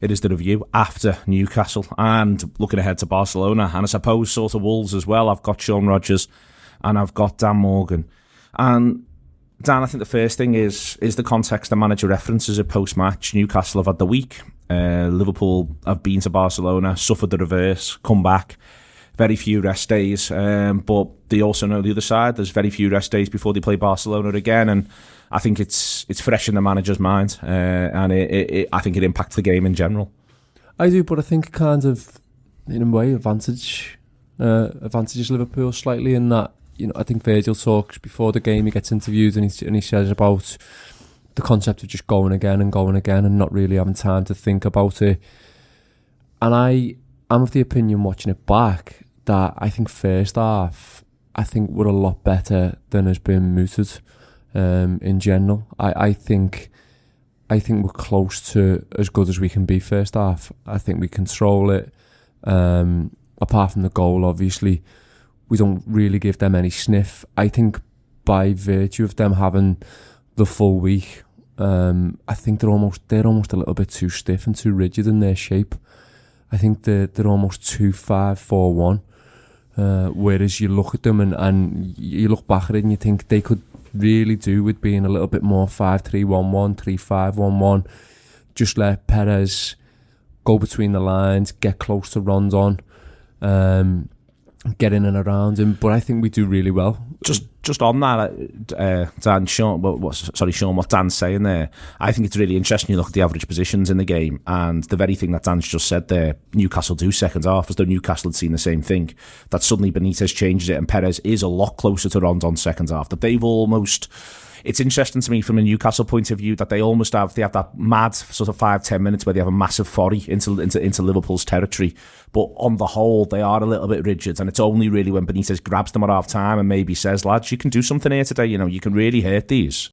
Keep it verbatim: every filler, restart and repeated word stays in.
It is the review after Newcastle and looking ahead to Barcelona, and I suppose sort of Wolves as well. I've got Sean Rodgers and I've got Dan Morgan. And Dan, I think the first thing is is the context the manager references at post-match. Newcastle have had the week. Uh, Liverpool have been to Barcelona, suffered the reverse, come back. Very few rest days, um, but they also know the other side. There's very few rest days before they play Barcelona again, and I think it's it's fresh in the manager's mind, uh, and it, it, it, I think it impacts the game in general. I do, but I think kind of, in a way, advantage uh, advantages Liverpool slightly in that, you know, I think Virgil talks before the game, he gets interviewed and he, and he says about the concept of just going again and going again and not really having time to think about it. And I am of the opinion, watching it back, that I think first half, I think we're a lot better than has been mooted um, in general. I, I think I think we're close to as good as we can be first half. I think we control it. Um, apart from the goal, obviously, we don't really give them any sniff. I think by virtue of them having the full week, um, I think they're almost they're almost a little bit too stiff and too rigid in their shape. I think they're, they're almost two five four one. Uh, whereas you look at them and, and you look back at it and you think they could really do with being a little bit more five three one one, three five one one. Just let Perez go between the lines, get close to Rondon, um, get in and around him. But I think we do really well. Just just on that, uh, Dan, Sean, what, what, sorry, Sean, what Dan's saying there, I think it's really interesting. You look at the average positions in the game, and the very thing that Dan's just said there, Newcastle do second half, as though Newcastle had seen the same thing, that suddenly Benitez changes it and Perez is a lot closer to Rondon second half, that they've almost... It's interesting to me from a Newcastle point of view that they almost have they have that mad sort of five ten minutes where they have a massive foray into into into Liverpool's territory, but on the whole they are a little bit rigid, and it's only really when Benitez grabs them at half time and maybe says, lads, you can do something here today, you know, you can really hurt these.